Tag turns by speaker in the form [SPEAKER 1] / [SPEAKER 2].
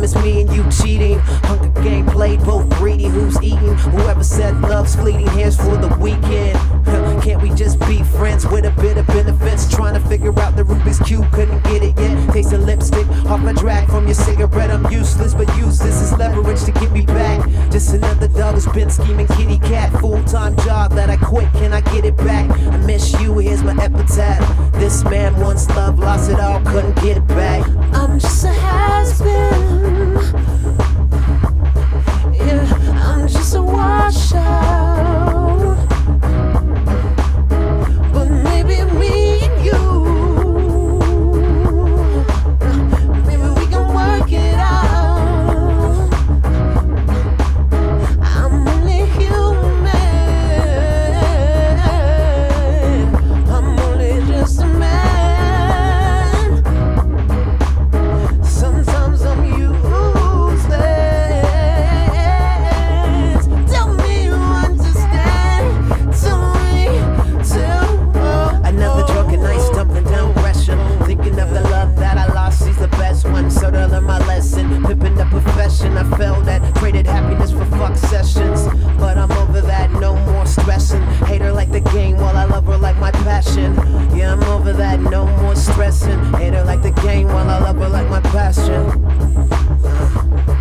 [SPEAKER 1] it's me and you cheating. Hunger game played, both greedy. Who's eating? Whoever said love's fleeting, here's for the weekend. Can't we just be friends with a bit of benefits? Trying to figure out the Rubik's Cube, couldn't get it yet. Tasting lipstick off a drag from your cigarette. I'm useless, but use this as leverage to get me back. Just another dog who's been scheming kitty cat. Full-time job that I quit, can I get it back? I miss you, here's my epitaph. This man once loved, lost it all, couldn't get it back.
[SPEAKER 2] I'm just a has-been. Yeah, I'm just a washout. But maybe me and you, maybe we can work it out. I'm only human. I'm only just a man. Sometimes I'm useless. Tell me you understand.
[SPEAKER 1] Another drunken night, stumbling down Gresham. Thinking of the love that I lost, she's the best one. So to learn my lesson, pippin' the profession. I failed at, traded happiness for fuck sessions. But I'm over that, no more stressing. Hate her like the game while I love her like my passion. Yeah, I'm over that, no more stressing. Hate her like the game while I love her like my passion.